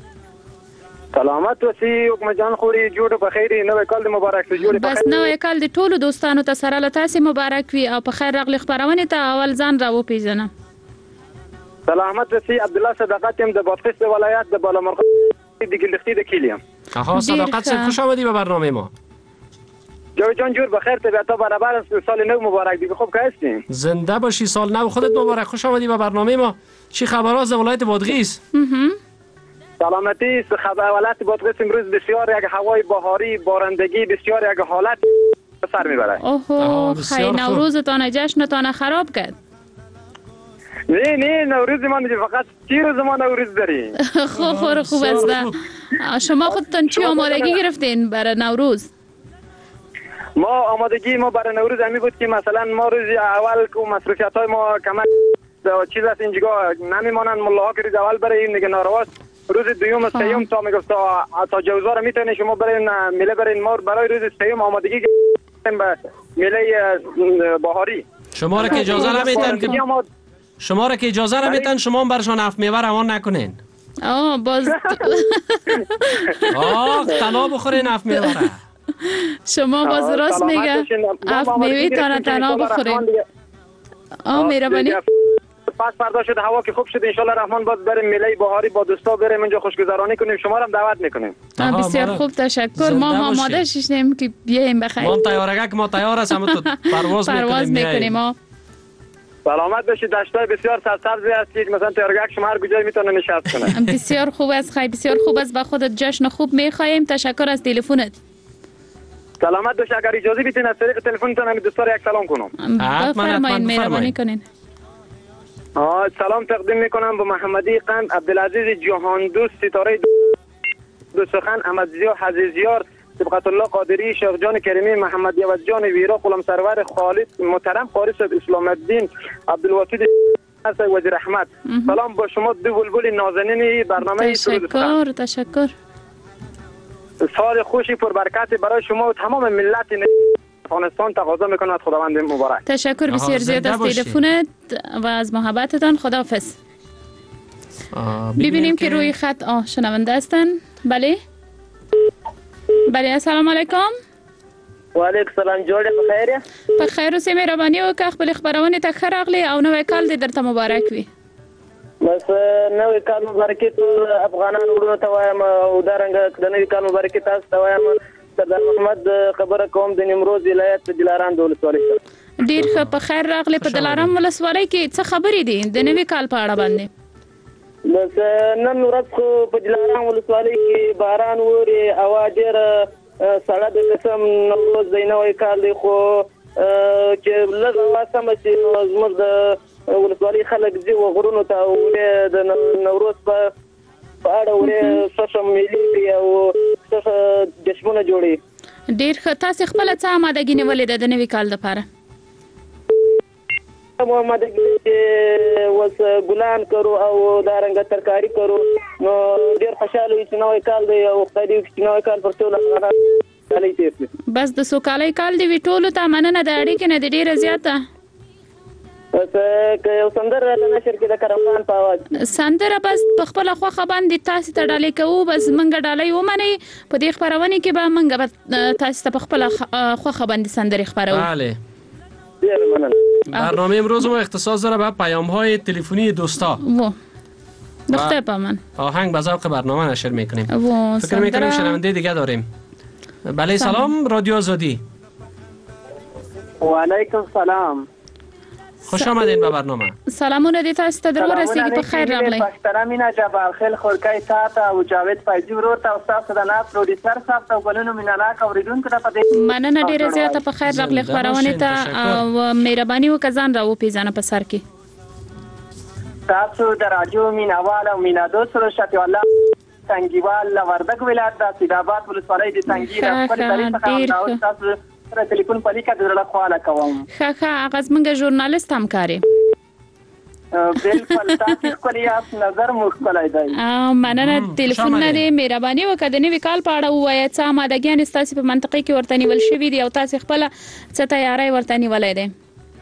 S6: سلامت وسی حکم جان خوري جوړ په خیر نو کال مبارک ته جوړ
S4: بس نو کال د ټولو دوستانو ته سره له تاسو مبارک وي او په خیر راغلی خبرونه ته اول ځان راو پیژنه
S6: سلامت وسی عبد الله صداقت هم د بادغیس ولایت د بالامرغ د ګلختي د کلیم
S3: آها صداقت صاحب خوش آمدی به برنامه ما
S6: جو جان جور بخیر ته تا برابر سال نو مبارک دیگه خوب که هستین
S3: زنده باشی سال نو خودت مبارک خوش آمدی به برنامه ما چی خبرات از ولایت بادغیس
S6: سلامتی خبر ولایت بادغیس امروز بسیار یک هوای بهاری بارندگی بسیار یک حالت سر میبره
S4: اوه خیلی نوروزتان جشنتان خراب کرد
S6: نه نه نوروز من فقط چی روز ما نوروز داریم
S4: خوب خوب خوب است شما خودتون چی آمادگی گرفتین برای نوروز
S6: ما آمادگی ما برای نوروز همی بود که مثلا ما روز اول که مصرفیت های ما کمک چیز از اینجا نمیمانند ملاها که روز اول برای این دیگه نارواست روز دوم سیوم تا میگفت تا تا جوزار میتونید شما برین میله برین ما برای روز سیوم آمادگی کردیم به میله بهاری.
S3: شما را که اجازه نمیدن که شما را که اجازه نمیدن شما هم برشان هفت میوه روان نکنین.
S4: آه باز
S3: آه تنها بخورین هفت میوه را.
S4: شما باز راست میگه هفت میوه تنها تنها بخورین. آه مهربانی.
S6: پس فردا شد هوا که خوب شد ان شاء الله رحمان باز بریم میله بهاری با دوستا بریم اونجا خوشگذرانی کنیم. شما را هم دعوت میکنیم.
S4: بسیار خوب تشکر. ما آماده شیم که بیایم بخیر.
S3: ما تیارگک ما تیار هستیم تو پرواز میکنیم.
S4: پرواز میکنیم ما.
S6: سلامت باشید. دشتای بسیار سرسبزی هستید مثلا تیارگک شما هر کجای میتونه نشست کنه.
S4: بسیار خوب است خیلی بسیار خوب است. با خودت جشن خوب میخوایم. تشکر از تلفنت.
S6: سلامت باش. اگر اجازه بدین از طریق تلفنتون هم دوستا را یک سلام کنم.
S4: بفرمایید مهربانی کنین.
S6: آه سلام تقدیم میکنم به محمدی قند، عبدالعزیز جهان دوست، ستاره دو سخن، احمدزیا حزیزیار، سبقت الله قادری، شیخ جان کریمی، محمد یوز جان ویرا، غلام سرور خالد محترم، قاری صاحب اسلام الدین، عبدالواسط وزیر احمد. سلام با شما دو بلبل نازنین برنامه.
S4: تشکر تشکر.
S6: سال خوشی پربرکت برای شما و تمام ملت افغانستان تقاضا میکنم از خداوند مبارک.
S4: تشکر بسیار زیاد از تلفنت و از محبتتان. خداحافظ. ببینیم که روی خط آه شنونده هستن. بله بله السلام علیکم.
S13: و علیکم السلام. جوړ بخیر.
S4: بخیر اوسې مهرباني وکړه خپل خبرونه ته ښه راغلی او نوی کال دې درته مبارک وي.
S13: بس نوی کال مبارک ټول افغانان ورونو ته وایم او دا رنګ د نوی کال مبارک تاسو ته وایم. سردار محمد خبره کوم د نیمروز ولایت دلارام د ولسوالۍ.
S4: ډیر ښه په خیر راغلی. په دلارام ولسوالۍ کې څه خبرې دي د نوی کال په اړه باندې؟
S13: بس نن ورځ خو په دلارام ولسوالۍ کې باران ووري هوا ډېره سړه د قسم نوروز دی نوی کال دی خو چې لږ هوا سمه شي نو زموږ د ولسوالۍ خلک ځي غرونو ته ورې د نوروز په په اړه ورې څه ملي دی او څه جشنونه جوړي.
S4: ډیر ښه. تاسو خپل څه آمادګي نیولې ده د نوي کال لپاره؟
S13: مو آمادګي چې وس ګلان کرو او دا رنګ ترکاری کرو نو ډیر خوشاله چې نوې کال دی او خدای دې چې نوې کال پر ټول افغانانو تیر شي.
S4: بس د سوکالۍ کال دی وی ټولو ته مننه د اړیکې نه ډیره زیاته.
S13: بس که یو سندره د نشر کې د کرمان په आवाज
S4: سندره بس په خپل خوخه باندې تاسو ته ډالې کوو. بس منګه ډالې ومني په دې خبرونه کې به منګه تاسو ته په خپل خوخه باندې سندره خبرو.
S3: بله برنامه امروز ما اختصاص داره به پیام های تلفنی دوستا.
S4: و دختر با من
S3: آهنگ به ذوق برنامه نشر میکنیم. فکر میکنیم شنونده دیگه داریم. بله سلام رادیو آزادی.
S14: و علیکم سلام.
S3: خوش آمدین به برنامه.
S4: سلامونه دي تاسو ته درو رسیدي په خیر راغلی.
S14: محترمینا جبال خیل خورکای تا ته او جاوید فیضی ورور ته او تاسو د ناس پروډوسر صاحب ته ګلونو مینانا کوریدونکو ته پدې
S4: مننه ډیره زیاته په خیر راغلی خبرونه ته او مهرباني وکړه را و پیژنه په سر کې.
S14: تاسو د رادیو میناوال او مینادو سره شته الله څنګهوال وردګ ولایت د سیداباد ولسوالۍ د څنګه خپل طریقه او تاسو سره ټلیفون په لیکه درله خواله کوم.
S4: ښه ښه اغاز منګه ژورنالیست هم کاری.
S14: بالکل تاسو خپلیات نظر مخکلای دی.
S4: ا مننه ټلیفون نه دی مهرباني وکړه د نوی کال په اړه وایي څه مادګیان تاسو په منطقه کې ورته نیول شوی دی او تاسو خپل څه تیاری ورته نیولای دی؟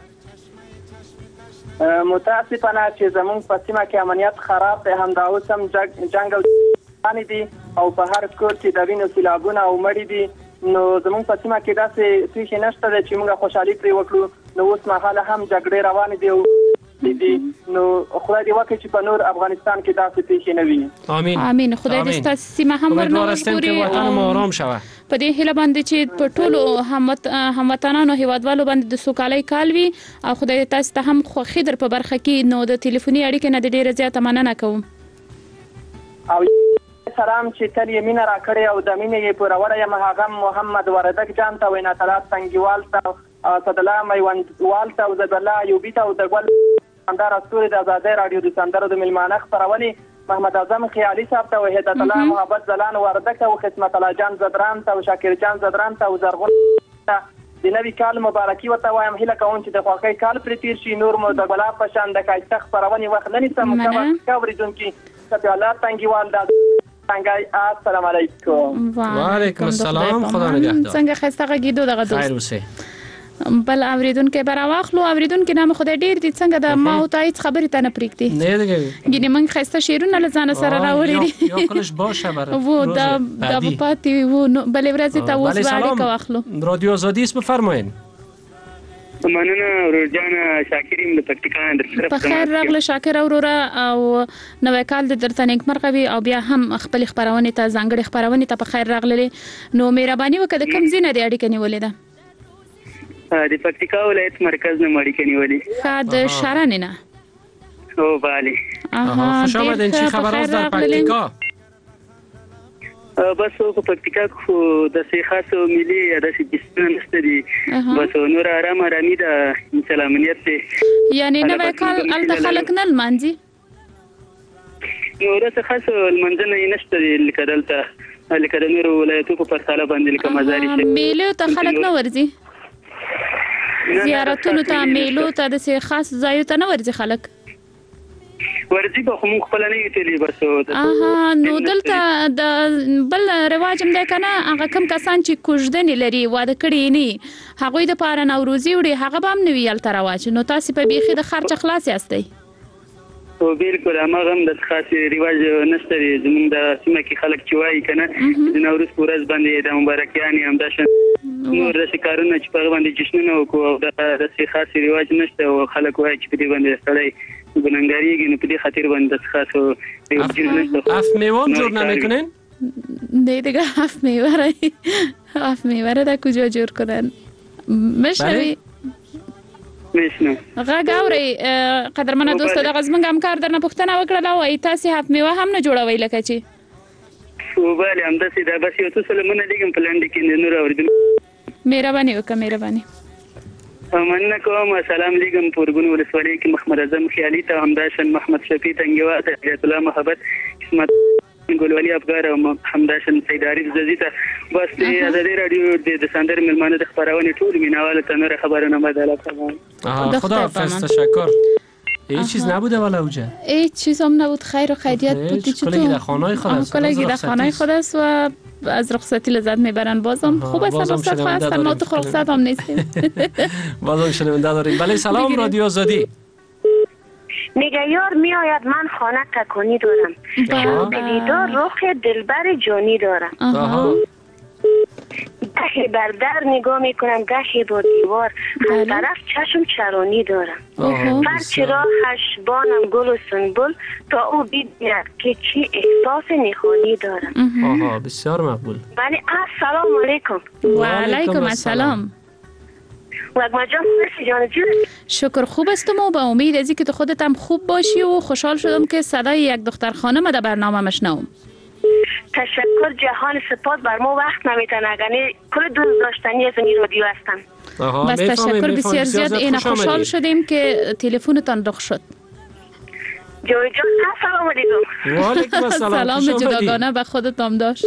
S14: متاسفانه چې زمونږ په سیمه کې امنیت خراب دی هم دا اوس هم جنگ او دي او په هر کور کې د وینو سیلابونه او مړی دي. نو زمونږ په سیمه کې داسې څه نشته چې موږ خوشحالي پرې وکړو. نو اوس مهاله هم جګړې روانې دي او دي نو خدای دې وکړي چې په نور افغانستان کې داسې څه نه وي.
S3: امين
S4: امين. خدای دې ستاسو سیمه هم ورنوړي
S3: وطن مو آرام شوه.
S4: په دې هیله باندې چې په ټولو هموطنانو هیوادوالو باندې د سوکالۍ کال وي او خدای تاسو ته هم خوښي در په برخه کې. نو د ټلیفوني اړیکې نه ډیره زیاته مننه کوم.
S14: او سلام چې تل یمینه را کړی او د مینې یې پوروړی یم هغه محمد وردګ جان ته وینا طلب څنګهوال ته صدلا میوندوال ته او د الله ایوبي ته او د ګل اندار استوري د آزادۍ رادیو د سندرو د ملمانه خبرونې محمد اعظم خیالي صاحب ته وحدت الله محبت زلان وردګ ته او خدمت الله جان زدران ته او شاکر جان زدران ته او زرغون ته د نوي کال مبارکي وته وایم. هیله کوم چې د خوښۍ کال پر تیر شي. نور مو د ګلاب په شان د کایته خبرونې وخت لنی سم کوي کوریدونکو سپی الله تنگیوال در تنگای. السلام علیکم.
S3: و علیکم السلام. خدا نگهدار.
S4: څنګه خسته غږیدو دغه دوست
S3: خیر اوسه.
S4: بل اوریدونکو براواخلو اوریدونکو نام خدای ډیر دي څنګه د ما او تایید خبرې ته نه پریږدي
S3: نه دیگه
S4: ګینه من خسته شیرونه لزانه سره راوړي
S3: یا کلش باشه برای
S4: و دا دا پاتی و بل ورځ ته اوس باندې واخلو.
S3: رادیو آزادی اسم بفرمایید.
S12: مننه ورجان شاکریم د پکتیکا در
S4: په خیر راغله شاکر اورورا او نوې کال د درته نیک مرغوي او بیا هم خپل خبرونه ته ځانګړي خبرونه ته په خیر راغله. نو مهرباني وکړه کوم زینه دی اړیکه نیولې ده
S12: د پکتیکا ولایت مرکز نه مړی کني ولی
S4: خاد شارانه نه
S12: او bale
S4: آها
S3: خوش آمدین. چی خبرات در پکتیکا؟
S12: بس په پکتیکا خو د سي خاصو ملي یا د سيستم نشته دي بس نور آرام آرامي د سلامنيت دي
S4: یعنی نوې کال ال خلک نه مانځي
S12: نور څه خاص المنځنه نشته دي لکه دلته لکه د نور ولایتو په پرتاله باندې لکه مزاري شي
S4: میلو ته خلک نه ورځي زیارتونو ته میلو ته د سي خاص ځایو ته نه ورځي خلک
S12: ورځي په کوم خپل نه یتلی برسو
S4: اها نو دلته د بل رواج هم ده کنه هغه کم کسان چې کوژدنی لري واده کړي نه هغه د پاره نوروزي وړي هغه به هم نه ویل تر رواج نو تاسو په بيخي د خرچ خلاص یاستئ
S12: او بالکل هغه هم د خاص رواج نشته زموږ د سیمه کې خلک چوي کنه د نوروز پورز باندې د مبارکیان هم داشن نور د کارونه چې په باندې جشنونه او د خاص رواج نشته او خلک وایي چې په دې باندې سړی ګننګاریږي نو په دې خاطر باندې خاصو رواج نشته.
S3: اف میوان جور نمیکنین؟
S4: نه دیگه اف میوه اف میوه را در کجا جور کنن مشنوی
S12: مشنو
S4: غږ اوري قدرمنه دوست د غزمنګ همکار درنه پښتنه وکړه او ای تاسو اف میوه هم نه جوړوي لکه چې
S12: او bale هم د سیده بس یو څه لمنه لګم پلاند کې نور اوریدل
S4: مهرباني وکړه مهرباني
S12: مننه کوم. سلام علیکم پورګون ولسوالۍ کې محمد اعظم خیالي ته همداشن محمد شفیع تنگیوا ته بیت الله محبت قسمت ګلوالي افغان او همداشن سید عارف ززیته بس د ازادي رادیو د سندر ملمانه د خبرونه ټول میناواله تنور خبرونه مداله
S3: کوم. خدا حافظ تشکر. هیچ چیز نبوده ولا اوجه
S4: هیچ چیز هم نبود خیر و خیریت بودی چطور
S3: کلگی در خانه خود است
S4: کلگی در خانه خود است و از رخصتی لذت میبرن بازم خوب است رخصت هستن ما تو رخصت هم نیستیم
S3: بازم شنونده داریم. بله سلام رادیو آزادی.
S15: میگه یار میآید من خانه تکونی دارم به دیدار رخ دلبر جانی دارم گاهی بر در نگاه میکنم گاهی با دیوار هر طرف چشم چرانی دارم فرچ راهش بانم گل و سنبل تا او بیدید که چی احساس نخوانی دارم.
S3: آها بسیار مقبول.
S15: بله السلام علیکم.
S4: و علیکم السلام.
S15: وگما جان خوبی جان جون
S4: شکر خوب استم و به امید از اینکه تو خودت هم خوب باشی و خوشحال شدم که صدای یک دختر خانم در برنامه مشنوم.
S15: تشکر جهان سپاس بر ما وقت نمیتن اگه کل دوست داشتنی از این رادیو هستم.
S4: بس تشکر بسیار زیاد این خوشحال شدیم که تلفنتان رخ شد.
S15: جوی جان السلام علیکم.
S3: و علیکم السلام.
S4: سلام جداگانه به خودت هم داشت.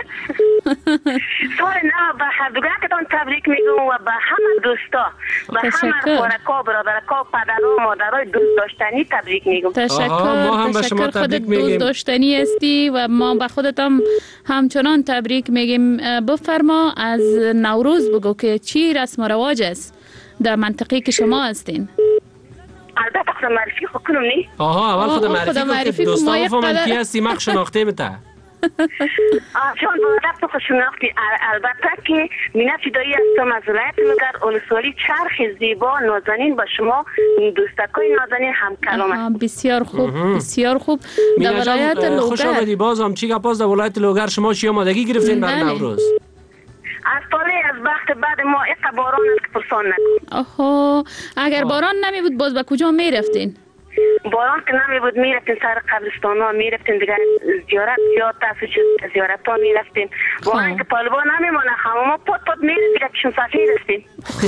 S15: سال نو به هردوگاهتان تبریک میگم و به همه دوستا به همه خورکا برادرکا پدرها مادرای دوست داشتنی تبریک میگم.
S4: تشکر تشکر خودت دوست داشتنی هستی و ما به خودت هم همچنان تبریک میگیم. بفرما از نوروز بگو که چی رسم و رواج است در منطقه که شما هستین.
S15: البته خود معرفی خود کنم نی؟
S3: آها اول خود معرفی کن دوستا بفهمن کی هستی مخ شناخته بته
S15: چون بودت تو خود شناختی البته که مینه فدایی هستم از ولایت لوگر اولسوالی چرخ زیبا نازنین با شما دوستکای نازنین هم کلام است.
S4: بسیار خوب بسیار خوب در ولایت لوگر
S3: خوش آمدی بازم چی گپاس در ولایت لوگر شما چی آمادگی گرفتین برای نوروز؟
S15: از طاله از وقت بعد ما اقا باران است که پرسان نکن.
S4: آها اگر باران نمی بود باز به کجا می رفتین؟
S15: باران که نمی بود می رفتین سر قبرستان ها می رفتین دیگر زیارت زیاد تاسو شد زیارت ها می رفتین باران که پالبا نمی مانه همه پت پت می رفتین دیگر کشم سفیر رستین.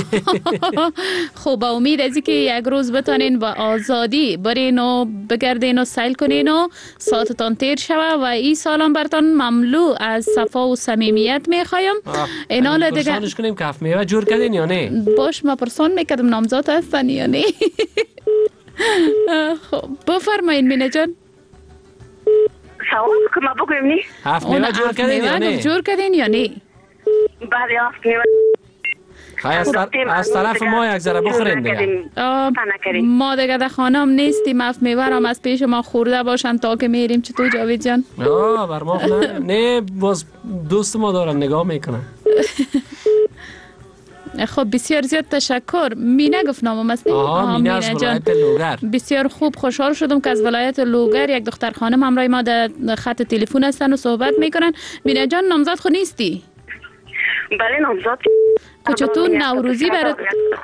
S4: خب با امید از که یک روز بتانین با آزادی برین و بگردین و سیل کنین و ساعتتان تیر شوه و این سالان برتان مملو از صفا و صمیمیت می خوایم. اینال دیگر
S3: پرسانش کنیم که هفت میوه جور کردین یا نه؟
S4: باش ما پرسان میکردم نامزاد هستن یا نه؟ خب بفرمایین مینه جان.
S15: سوال که ما بگویم نی
S3: هفت میوه جور کردین یا نه؟
S4: جور کردین یا نه؟
S15: بله هفت میوه
S3: خواهی از, طر... از طرف ما یک ذره بخورین دیگه.
S4: ما دیگه در خانم نیستیم، هفت میوه هم از پیش ما خورده باشن تا که میریم. چطور جاوید جان؟
S3: آه بر ما نه نه باز دوست ما دارن نگاه میکنن.
S4: خب بسیار زیاد تشکر. مینه گفت نامم است.
S3: آها مینه از ولایت لوگر.
S4: بسیار خوب، خوشحال شدم که از ولایت لوگر یک دختر خانم همراه ما در خط تلفن هستن و صحبت میکنن. مینه جان نامزد خود نیستی؟
S15: بله نامزد.
S4: چطور نوروزی برات؟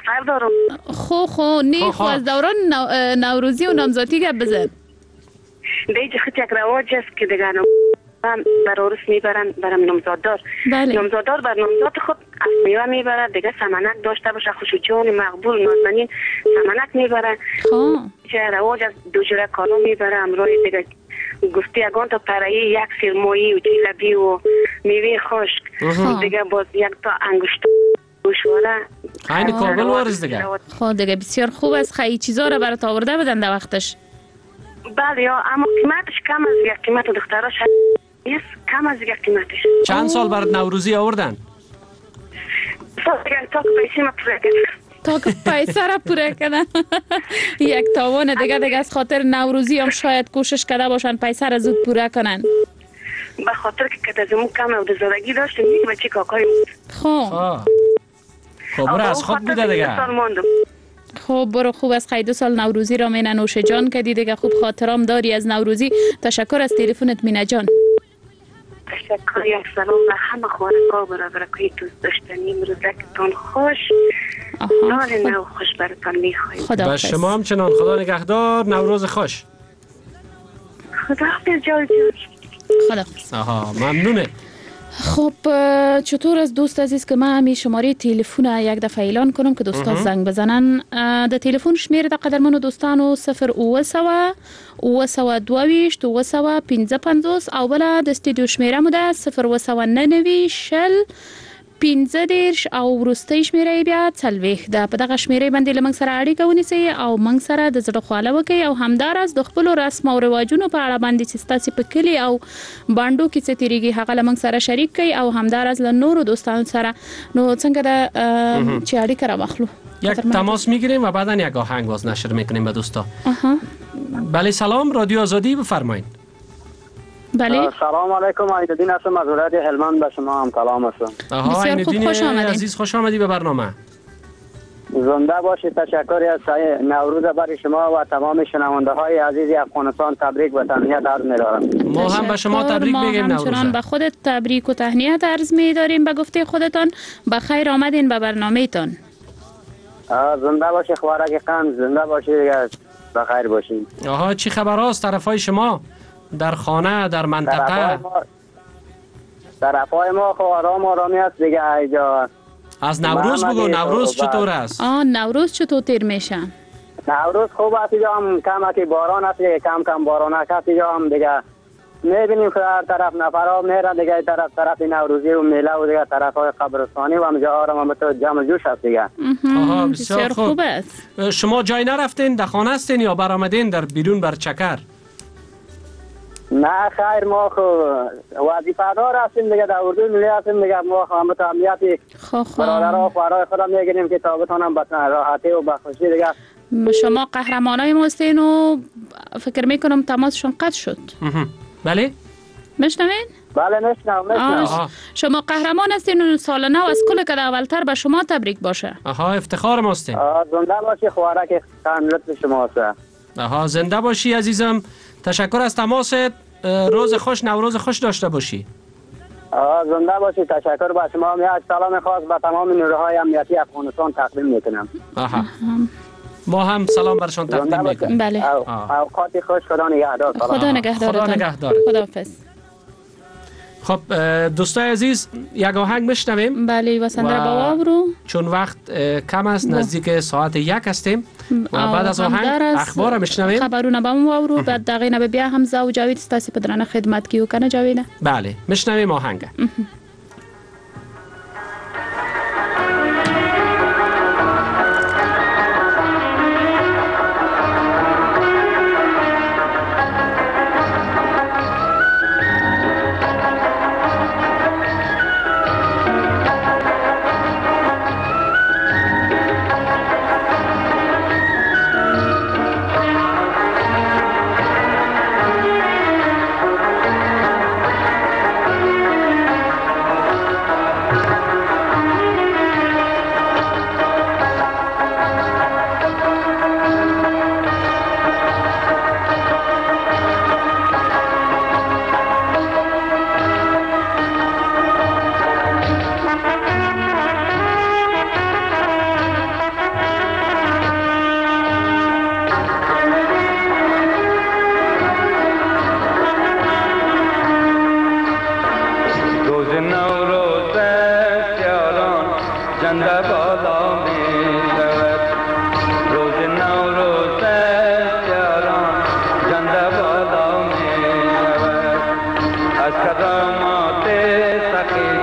S4: خو خو نه خو از دوران نو... نوروزی و نامزدی گپ بزن.
S15: دیگه خود یک رواج است که دیگه هم بر عروس میبرن برم نامزاددار.
S4: بله.
S15: نامزاددار بر نامزاد خود از میوه میبره دیگه، سمنک داشته باشه، خوشوجان مقبول نازنین سمنک میبره.
S4: خب
S15: چه رواج از دو جوره کالو میبره امروز دیگه. گفتی یگان تا پرایی یک سرمایی و جلبی و میوه خشک دیگه، باز یک تا انگشت گوشواره.
S3: عین کابل وارز دیگه.
S4: خب دیگه بسیار خوب است. خیلی چیزا رو برات آورده بدن در وقتش.
S15: بله یا اما قیمتش کم از یک قیمت دختراش هست، کم از یک قیمتش.
S3: چند سال برات نوروزی آوردن؟
S15: تا که پیسی ما پوره کردن.
S4: تا که پیسه را پوره کردن. یک تاوان دیگه دیگه از خاطر نوروزی هم شاید کوشش کرده باشن پیسه را زود پوره کنن.
S15: به خاطر که کتازمون کم و دزدگی داشتیم یک بچه کاکای بود.
S4: خب
S3: خب برای از خود بوده دیگه.
S4: خب برو خوب از خیلی دو سال نوروزی را مینه نوش جان کردی دیگه، خوب خاطرام داری از نوروزی. تشکر از تلفنت مینه جان.
S15: تشکر. یک سلام به همه خواننده برابر که دوست داشتنیم. روزکتون خوش، نال نو خوش براتون میخوایم.
S3: به شما هم چنان. خدا نگهدار. نوروز خوش.
S15: خدا حافظ جان جان.
S4: خدا.
S3: آها ممنونه.
S4: خب چطور از دوست عزیز که من همی شماره تلفن یک دفعه اعلان کنم که دوستا زنگ بزنن. در تلفن شمیر در قدرمن و دوستانو صفر اوه سوه اوه سوه دویشت اوه سوه پینزه پنزوس او بلا د استودیو شمیره مو ده صفر اوه سوه ننوی شل پینزه دیرش او وروستی شمیره بیا څلوېښت ده. په دغه شمیره باندې له موږ سره اړیکه ونیسئ او موږ سره د زړه خواله وکړئ او همداراز د خپلو رسم او رواجونو په اړه باندې چې ستاسې په کلي او بانډو کې څه تیریږي هغه له موږ سره شریک کړئ او همداراز له نورو دوستانو سره. نو څنګه ده چې اړیکه را واخلو؟
S3: یک تماس میگیریم و بعدا یک آهنگ باز نشر میکنیم به دوستا. بله سلام، رادیو آزادی بفرمایید.
S4: بله
S11: سلام علیکم. عیدالدین هستم از ولایت هلمند. به شما هم سلام هستم.
S3: آها عیدالدین عزیز خوش آمدی به برنامه.
S11: زنده باشید. تشکر از نوروز برای شما و تمام شنونده های عزیز افغانستان تبریک و تهنیت عرض می‌دارم.
S3: ما هم به شما تبریک میگیم. نوروز
S4: همچنان به خودت تبریک و تهنیت عرض می‌داریم. به گفته خودتان بخیر آمدین به برنامه‌تان.
S11: زنده باشید خوارک قند. زنده باشید. بخیر باشید.
S3: آها چی خبر است طرفای شما در خانه در منطقه؟
S11: طرفای ما خو آرام آرامی است دیگه. اینجا
S3: از نوروز بگو. نوروز چطور است؟
S4: آه نوروز چطور تیر میشه؟
S11: نوروز خوب است. اینجا هم کم که باران است دیگه. کم کم باران است اینجا هم دیگه. میبینیم که هر طرف نفرها میرن دیگه. طرف طرف نوروزی و میله و دیگه طرف های قبرستانی و همجا آرام هم تو جمع جوش است دیگه.
S3: آها بسیار خوب.
S4: خوب است.
S3: شما جای نرفتین؟ در خانه هستین یا برآمدین در بیرون بر چکر؟
S11: نه خیر ما خو وظیفه دار هستیم دیگه. در اردوی ملی هستیم دیگه. ما هم تو امنیتی برادرها و خوارای خودم میگیریم که تا بتونم به راحتی و به خوشی دیگه.
S4: شما قهرمانای ما هستین و فکر میکنم تماسشون قطع شد.
S3: بله
S4: میشنوین؟
S11: بله میشنم میشنم.
S4: شما قهرمان هستین و سال نو از کل که اولتر به شما تبریک باشه.
S3: آها افتخار ما هستین.
S11: زنده باشی خوارک قند. لطف شما است.
S3: آها زنده باشی عزیزم. تشکر از تماست. روز خوش، نوروز خوش داشته باشی.
S11: زنده باشی. تشکر به شما. یک سلام خاص به تمام نیروهای امنیتی افغانستان تقدیم میکنم.
S3: آها ما هم سلام برشان تقدیم میکنیم.
S4: بله.
S11: اوقات خوش. خدا نگهدار.
S4: خدا نگهدارتان.
S3: خدا نگهدار.
S4: خداحافظ.
S3: خب دوستای عزیز یک آهنگ میشنویم.
S4: بله واسندر بابا رو
S3: چون وقت کم است نزدیک ساعت یک هستیم و بعد از آهنگ اخبار میشنویم.
S4: خبرونه بام رو بعد دقیقه به بیا هم زو جاوید استاسی پدرانه خدمت کیو کنه جاوید.
S3: بله میشنویم آهنگ.
S16: جنده بالا می شود روز نوروز یاران جنده بالا می شود از کدامات سخی